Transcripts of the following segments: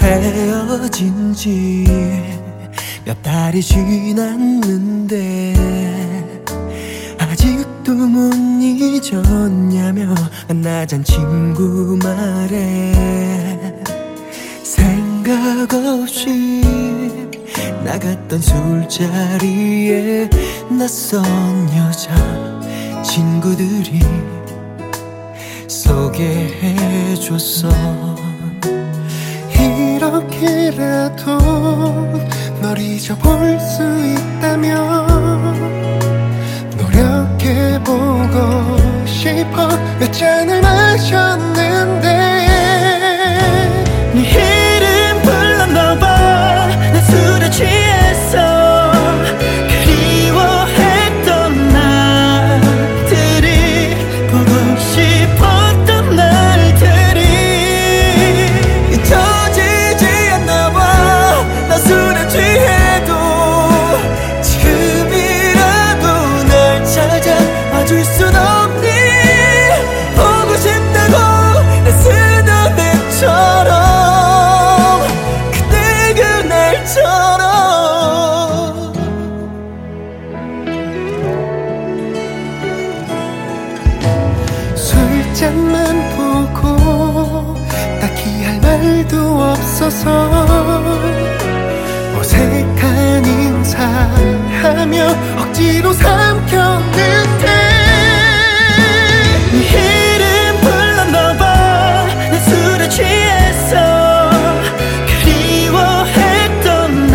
헤어진 지 몇 달이 지났는데 아직도 못 잊었냐며 만나잔 친구 말에 생각 없이 나갔던 술자리에 낯선 여자 친구들이 소개해줬어. 이렇게라도 널 잊어볼 수 있다면 노력해보고 싶어. 몇 잔을 마셨는데 네 이름 불렀나봐. 난 술에 취했어. 그리워했던 날들이 보고 싶었던 날들이 잊혀지지 않나봐. 나 술에 취해도 지금이라도 날 찾아와줄 순 없니? 보고 싶다고 나 쓰던 애처럼 그때 그날처럼. 술잔만 보고 딱히 할 말도 없어서 어색한 인사하며 억지로 삼켰는데 네 이름 불렀나봐. 난 술에 취했어. 그리워했던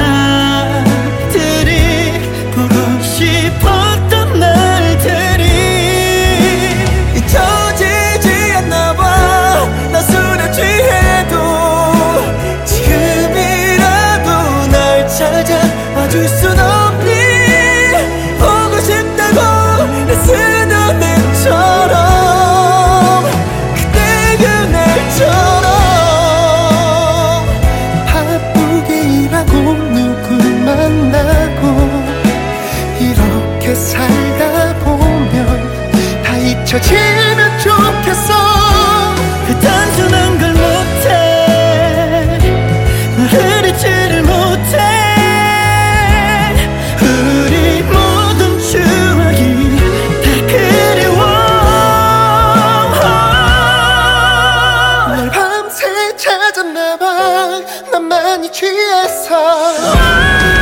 날들이 보고 싶었던 날들이 잊혀지지 않나봐. 나 술에 취해도 지금이라도 날 찾아와줄 순 없니? 보고 싶다고 나 쓰던 애처럼 그때 그날처럼. 바쁘게 일하고 누굴 만나고 이렇게 살다 보면 다 잊혀지면 좋겠어. 그 단순한 걸 못해. 너를 잊지를 못해. 우리 모든 추억이 다 그리워. 널 밤새 찾았나봐. 난 많이 취했어.